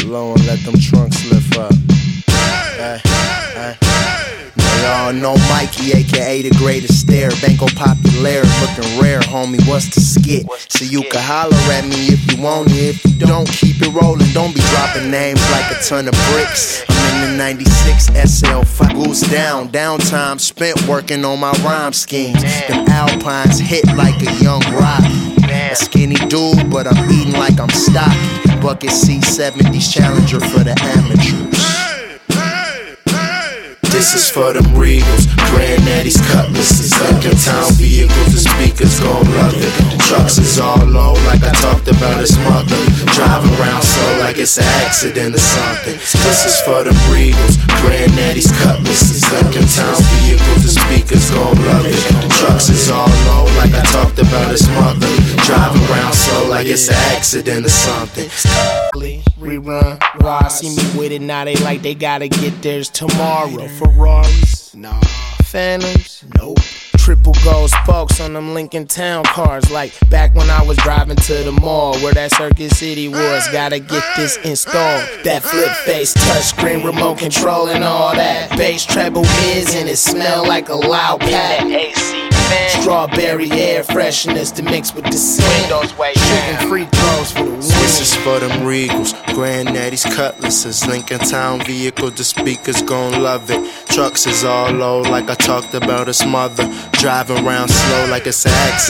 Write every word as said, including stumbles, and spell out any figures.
low and let them trunks lift up. Hey, hey. Now y'all know Mikey, aka the greatest stare. Banco Popular, looking rare, homie, what's the skit? So you can holler at me if you want it. If you don't, keep it rolling. Don't be dropping names like a ton of bricks. I'm in the ninety-six S L five, goose down. Downtime spent working on my rhyme schemes. Them Alpines hit like a young Rocky. A skinny dude, but I'm eating like I'm stocky. Bucket C seventies Challenger for the amateurs. This is for them Regals, Granddaddy's Cutlasses, Lincoln Town vehicles, the speakers gon' love it. The trucks is all low like I talked about his mother. Drive around slow like it's an accident or something. This is for them Regals, Granddaddy's Cutlasses, Lincoln Town vehicles, the speakers gon' love it. The trucks is all low like I talked about his mother. Drive around slow like it's an accident or something. Rerun, raw, see me with it, now they like they gotta get theirs tomorrow. Ferraris, nah. Phantoms, nope. Triple gold spokes on them Lincoln Town cars, like back when I was driving to the mall where that Circuit City was. Gotta get this installed. That flip face, touchscreen, remote control and all that. Bass treble mids and it smell like a loud pack. Strawberry air freshness to mix with the windows way shooting free throws for the win. This is for them Regals, Granddaddy's Cutlasses, Lincoln Town vehicle, the speakers gon' love it. Trucks is all low like I talked about his mother. Driving around slow like it's an accident.